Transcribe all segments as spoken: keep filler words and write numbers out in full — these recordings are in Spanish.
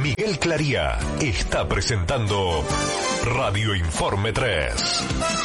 Miguel Claría está presentando Radio Informe tres.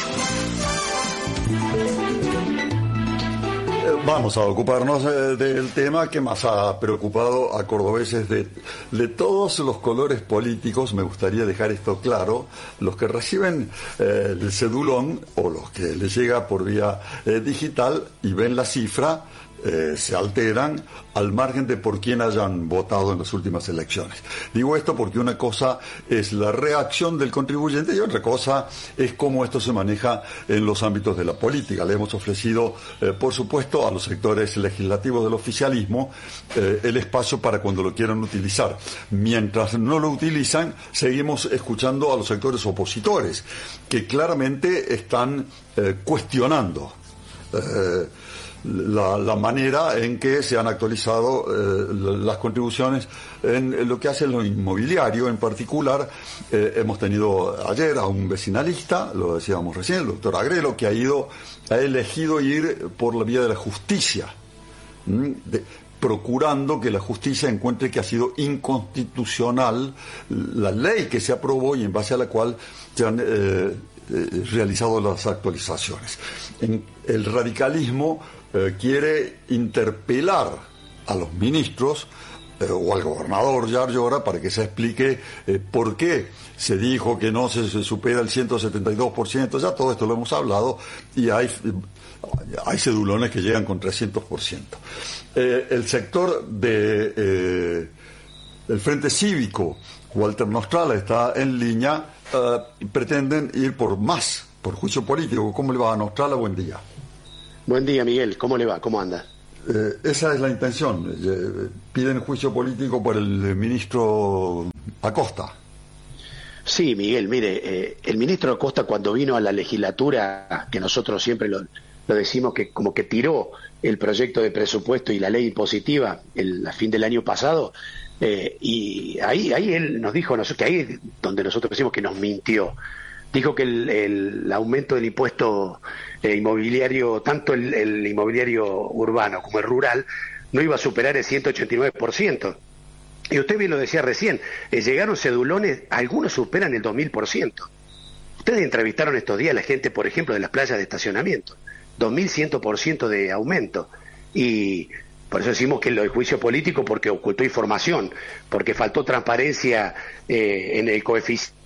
Vamos a ocuparnos eh, del tema que más ha preocupado a cordobeses de, de todos los colores políticos. Me gustaría dejar esto claro: los que reciben eh, el cedulón o los que les llega por vía eh, digital y ven la cifra, Eh, se alteran al margen de por quién hayan votado en las últimas elecciones. Digo esto porque una cosa es la reacción del contribuyente y otra cosa es cómo esto se maneja en los ámbitos de la política. Le hemos ofrecido, eh, por supuesto, a los sectores legislativos del oficialismo eh, el espacio para cuando lo quieran utilizar. Mientras no lo utilizan, seguimos escuchando a los sectores opositores, que claramente están eh, cuestionando eh, La, la manera en que se han actualizado eh, las contribuciones en, en lo que hace lo inmobiliario. En particular, eh, hemos tenido ayer a un vecinalista, lo decíamos recién, el doctor Agrelo, que ha ido, ha elegido ir por la vía de la justicia, de, procurando que la justicia encuentre que ha sido inconstitucional la ley que se aprobó y en base a la cual se han eh, eh, realizado las actualizaciones. En el radicalismo Eh, quiere interpelar a los ministros eh, o al gobernador Yar Llora para que se explique eh, por qué se dijo que no se, se supera el ciento setenta y dos por ciento. Ya todo esto lo hemos hablado y hay, hay cedulones que llegan con trescientos por ciento. Eh, el sector de, eh, del Frente Cívico, Walter Nostral, está en línea, eh, pretenden ir por más, por juicio político. ¿Cómo le va a Nostral? Buen día. Buen día, Miguel. ¿Cómo le va? ¿Cómo anda? Eh, esa es la intención. Eh, piden juicio político por el ministro Acosta. Sí, Miguel, mire, eh, el ministro Acosta, cuando vino a la legislatura, que nosotros siempre lo, lo decimos que como que tiró el proyecto de presupuesto y la ley impositiva el, a fin del año pasado, eh, y ahí ahí él nos dijo que ahí es donde nosotros decimos que nos mintió. Dijo que el, el aumento del impuesto eh, inmobiliario, tanto el, el inmobiliario urbano como el rural, no iba a superar el ciento ochenta y nueve por ciento. Y usted bien lo decía recién, eh, llegaron cedulones, algunos superan el dos mil por ciento. Ustedes entrevistaron estos días a la gente, por ejemplo, de las playas de estacionamiento, dos mil cien por ciento de aumento. Y por eso decimos que lo del juicio político, porque ocultó información, porque faltó transparencia eh, en el coeficiente,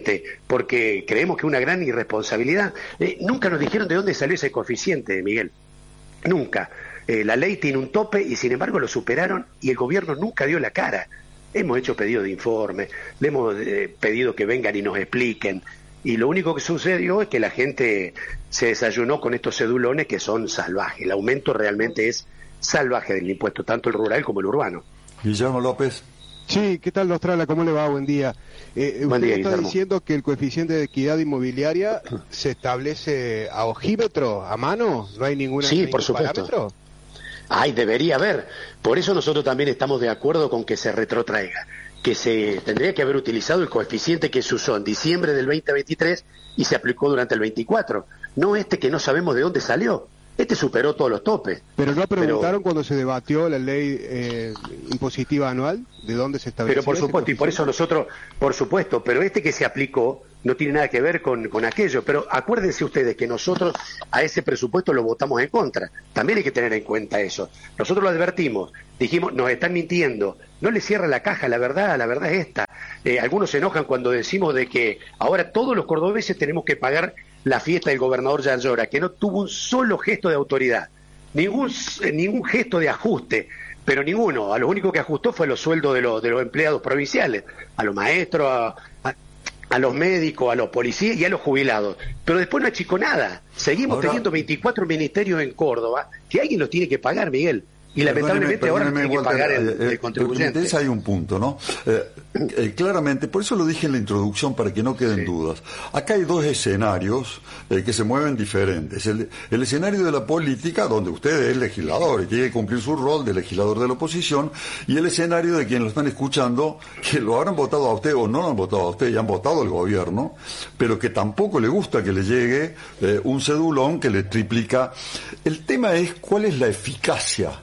porque creemos que una gran irresponsabilidad. Eh, nunca nos dijeron de dónde salió ese coeficiente, Miguel. Nunca. Eh, la ley tiene un tope y sin embargo lo superaron y el gobierno nunca dio la cara. Hemos hecho pedido de informe, le hemos eh, pedido que vengan y nos expliquen. Y lo único que sucedió es que la gente se desayunó con estos cedulones que son salvajes. El aumento realmente es salvaje del impuesto, tanto el rural como el urbano. Guillermo López. Sí, ¿qué tal, Nostrala? ¿Cómo le va? Buen día. Eh, Buen usted día, está Guillermo. diciendo que el coeficiente de equidad inmobiliaria se establece a ojímetro, a mano, no hay ninguna Sí, ningún por supuesto. parámetro. Ay, debería haber. Por eso nosotros también estamos de acuerdo con que se retrotraiga, que se tendría que haber utilizado el coeficiente que se usó en diciembre del veinte veintitrés y se aplicó durante el veinticuatro, no este que no sabemos de dónde salió. Este superó todos los topes. Pero no preguntaron Pero, cuando se debatió la ley eh, impositiva anual, ¿de dónde se estableció? pero por ese supuesto, y por eso nosotros, por supuesto, pero este que se aplicó no tiene nada que ver con, con aquello. Pero acuérdense ustedes que nosotros a ese presupuesto lo votamos en contra. También hay que tener en cuenta eso. Nosotros lo advertimos, dijimos, nos están mintiendo. No le cierra la caja, la verdad, la verdad es esta. Eh, algunos se enojan cuando decimos de que ahora todos los cordobeses tenemos que pagar la fiesta del gobernador Yar Llora, que no tuvo un solo gesto de autoridad, ningún ningún gesto de ajuste, pero ninguno. A lo único que ajustó fue los sueldos de los de los empleados provinciales, a los maestros, a, a, a los médicos, a los policías y a los jubilados. Pero después no achicó nada. Seguimos Ahora, teniendo veinticuatro ministerios en Córdoba, que alguien los tiene que pagar, Miguel. Y lamentablemente Perdóneme, ahora no perdóneme, tiene que Walter, pagar el, eh, el contribuyente. Ese hay un punto, ¿no? Eh, eh, claramente, por eso lo dije en la introducción, para que no queden Sí. dudas. Acá hay dos escenarios eh, que se mueven diferentes. El, el escenario de la política, donde usted es legislador y tiene que cumplir su rol de legislador de la oposición, y el escenario de quienes lo están escuchando, que lo habrán votado a usted o no lo han votado a usted y han votado al gobierno, pero que tampoco le gusta que le llegue eh, un cedulón que le triplica. El tema es cuál es la eficacia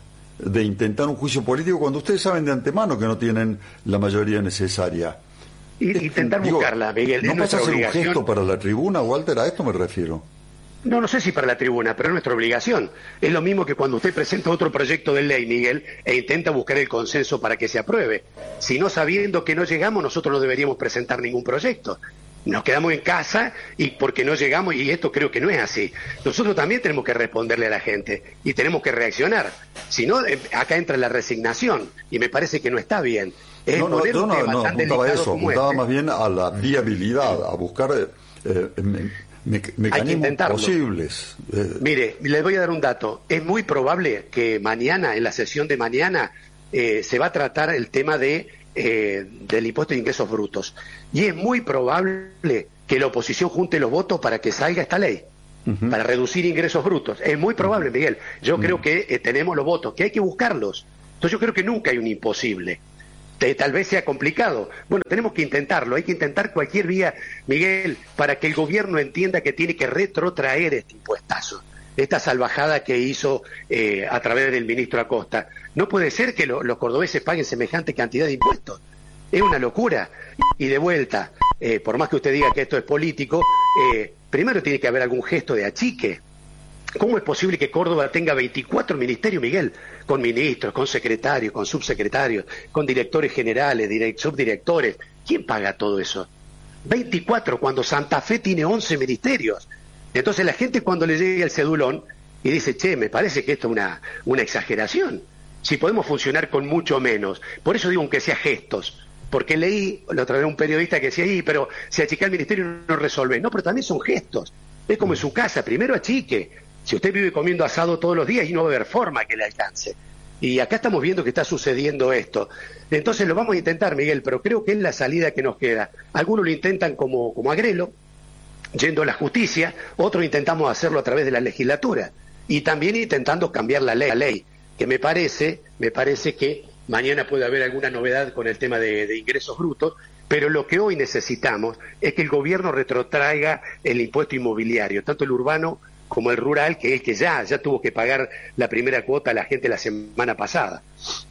de intentar un juicio político cuando ustedes saben de antemano que no tienen la mayoría necesaria? Y, intentar Digo, buscarla, Miguel. ¿No pasa a ser un obligación. gesto para la tribuna, Walter? A esto me refiero. No, no sé si para la tribuna, pero es nuestra obligación. Es lo mismo que cuando usted presenta otro proyecto de ley, Miguel, e intenta buscar el consenso para que se apruebe. Si no, sabiendo que no llegamos, nosotros no deberíamos presentar ningún proyecto. Nos quedamos en casa y porque no llegamos, y esto creo que no es así. Nosotros también tenemos que responderle a la gente y tenemos que reaccionar. Si no, acá entra la resignación y me parece que no está bien. Es no, no, poner yo un no, tema no tan apuntaba a delicado eso, como apuntaba este. más bien a la viabilidad, a buscar eh, me, me, mecanismos posibles. Eh. Mire, les voy a dar un dato. Es muy probable que mañana, en la sesión de mañana, eh, se va a tratar el tema de eh, del impuesto de ingresos brutos. Y es muy probable que la oposición junte los votos para que salga esta ley, uh-huh. para reducir ingresos brutos. Es muy probable, Miguel. Yo uh-huh. creo que eh, tenemos los votos, que hay que buscarlos. Entonces yo creo que nunca hay un imposible. Tal vez sea complicado. Bueno, tenemos que intentarlo, hay que intentar cualquier vía, Miguel, para que el gobierno entienda que tiene que retrotraer este impuestazo, esta salvajada que hizo eh, a través del ministro Acosta. No puede ser que lo, los cordobeses paguen semejante cantidad de impuestos. Es una locura. Y de vuelta, eh, por más que usted diga que esto es político, eh, primero tiene que haber algún gesto de achique. ¿Cómo es posible que Córdoba tenga veinticuatro ministerios, Miguel? Con ministros, con secretarios, con subsecretarios, con directores generales, direct, subdirectores. ¿Quién paga todo eso? veinticuatro, cuando Santa Fe tiene once ministerios. Entonces la gente cuando le llega el cedulón y dice, che, me parece que esto es una, una exageración. Si podemos funcionar con mucho menos. Por eso digo, aunque sea gestos. Porque leí la otra vez un periodista que decía, pero si achica el ministerio no resuelve. No, pero también son gestos. Es como en su casa, primero achique. Si usted vive comiendo asado todos los días y no va a haber forma que le alcance. Y acá estamos viendo que está sucediendo esto. Entonces lo vamos a intentar, Miguel, pero creo que es la salida que nos queda. Algunos lo intentan como, como Agrelo, yendo a la justicia, otros intentamos hacerlo a través de la legislatura. Y también intentando cambiar la ley, la ley que me parece, me parece que mañana puede haber alguna novedad con el tema de, de ingresos brutos, pero lo que hoy necesitamos es que el gobierno retrotraiga el impuesto inmobiliario, tanto el urbano como el rural, que es que ya, ya tuvo que pagar la primera cuota a la gente la semana pasada.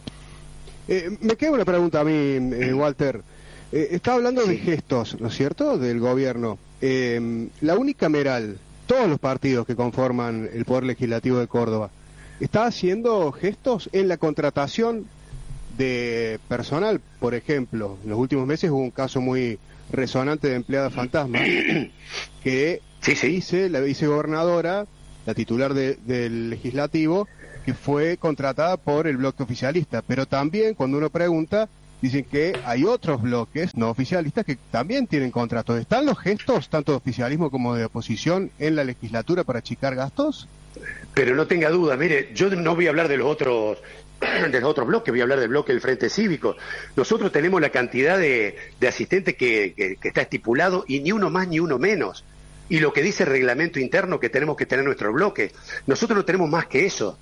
Eh, me queda una pregunta a mí, eh, Walter. Eh, está hablando sí. de gestos, ¿no es cierto?, del gobierno. Eh, la unicameral, todos los partidos que conforman el Poder Legislativo de Córdoba, ¿está haciendo gestos en la contratación de personal? Por ejemplo, en los últimos meses hubo un caso muy resonante de empleada fantasma que sí, sí. dice la vicegobernadora, la titular de, del legislativo, que fue contratada por el bloque oficialista, pero también cuando uno pregunta dicen que hay otros bloques no oficialistas que también tienen contratos. ¿Están los gestos tanto de oficialismo como de oposición en la legislatura para achicar gastos? Pero no tenga duda, mire, yo no voy a hablar de los otros de los otros bloques, voy a hablar del bloque del Frente Cívico. Nosotros tenemos la cantidad de, de asistentes que, que, que está estipulado y ni uno más ni uno menos. Y lo que dice el reglamento interno que tenemos que tener nuestro bloque. Nosotros no tenemos más que eso.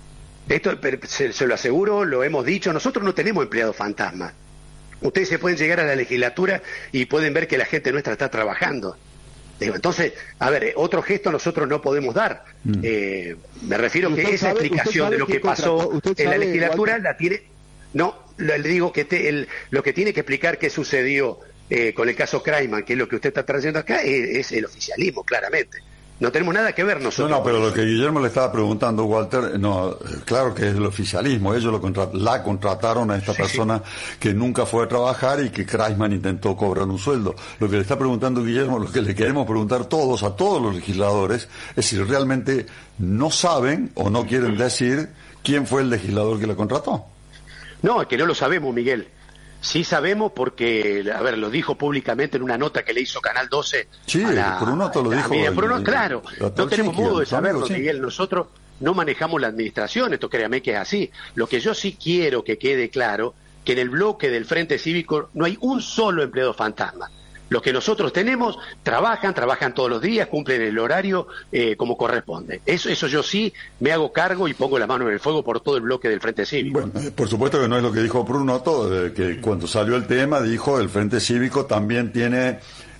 Esto se, se lo aseguro, lo hemos dicho, nosotros no tenemos empleados fantasmas. Ustedes se pueden llegar a la legislatura y pueden ver que la gente nuestra está trabajando. Entonces, a ver, otro gesto nosotros no podemos dar. Mm. Eh, me refiero que esa sabe, explicación de lo que pasó en la legislatura la tiene... No, le digo que te, el, lo que tiene que explicar qué sucedió eh, con el caso Kraiman, que es lo que usted está trayendo acá, es, es el oficialismo, claramente. No tenemos nada que ver nosotros. No, no, pero lo que Guillermo le estaba preguntando, Walter, no, claro que es el oficialismo. Ellos lo contra- la contrataron a esta sí, persona sí. que nunca fue a trabajar y que Kreisman intentó cobrar un sueldo. Lo que le está preguntando Guillermo, lo que le queremos preguntar todos, a todos los legisladores, es si realmente no saben o no quieren decir quién fue el legislador que la contrató. No, es que no lo sabemos, Miguel. Sí sabemos porque, a ver, lo dijo públicamente en una nota que le hizo Canal doce. Sí, la, Brunoto lo dijo. Mira, Bruno, claro, no tenemos modo de saberlo, sí. Miguel. Nosotros no manejamos la administración, esto créame que es así. Lo que yo sí quiero que quede claro, que en el bloque del Frente Cívico no hay un solo empleado fantasma. Los que nosotros tenemos trabajan, trabajan todos los días, cumplen el horario eh, como corresponde. Eso, eso yo sí me hago cargo y pongo la mano en el fuego por todo el bloque del Frente Cívico. Bueno, eh, por supuesto que no es lo que dijo Brunoto, eh, que cuando salió el tema dijo el Frente Cívico también tiene...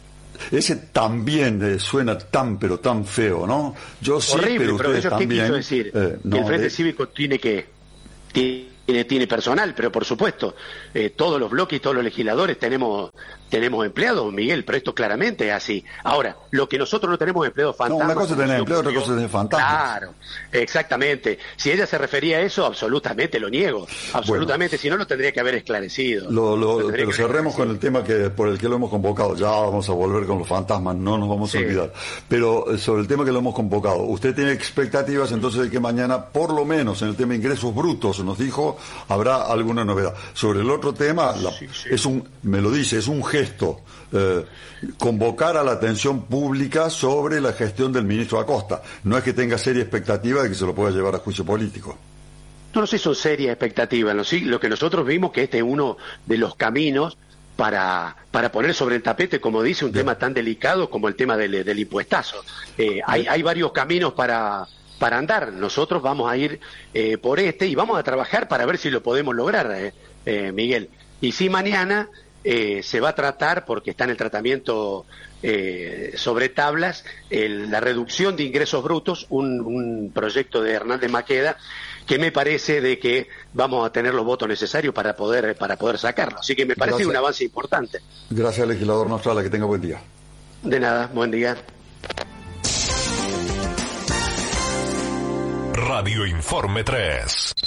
Ese también eh, suena tan pero tan feo, ¿no? Yo sí, horrible, pero ustedes pero también... ¿qué quiso decir? Eh, no, que el Frente de... Cívico tiene que... tiene, tiene personal, pero por supuesto, eh, todos los bloques y todos los legisladores tenemos tenemos empleados, Miguel, pero esto claramente es así. Ahora, lo que nosotros no tenemos empleados fantasmas... No, una cosa es tener empleo, otra cosa es tener fantasmas. Claro, exactamente. Si ella se refería a eso, absolutamente lo niego. Absolutamente, bueno, si no lo tendría que haber esclarecido. Lo, lo, lo pero cerremos con el tema que por el que lo hemos convocado. Ya vamos a volver con los fantasmas, no nos vamos a sí. olvidar. Pero sobre el tema que lo hemos convocado, usted tiene expectativas entonces de que mañana, por lo menos en el tema de ingresos brutos, nos dijo, habrá alguna novedad. Sobre el otro tema, la, sí, sí. es un, me lo dice, es un gesto. Eh, convocar a la atención pública sobre la gestión del ministro Acosta. No es que tenga seria expectativa de que se lo pueda llevar a juicio político. No, no sé, son serias expectativas. ¿No? Sí, lo que nosotros vimos que este es uno de los caminos para para poner sobre el tapete, como dice, un Bien. tema tan delicado como el tema del, del impuestazo. Eh, hay, hay varios caminos para para andar. Nosotros vamos a ir eh, por este y vamos a trabajar para ver si lo podemos lograr, eh, eh, Miguel. Y si mañana Eh, se va a tratar, porque está en el tratamiento eh, sobre tablas, el, la reducción de ingresos brutos, un, un proyecto de Hernández Maqueda, que me parece de que vamos a tener los votos necesarios para poder para poder sacarlo. Así que me parece Gracias. un avance importante. Gracias, legislador Nostrala, que tenga buen día. De nada, buen día. Radio Informe tres.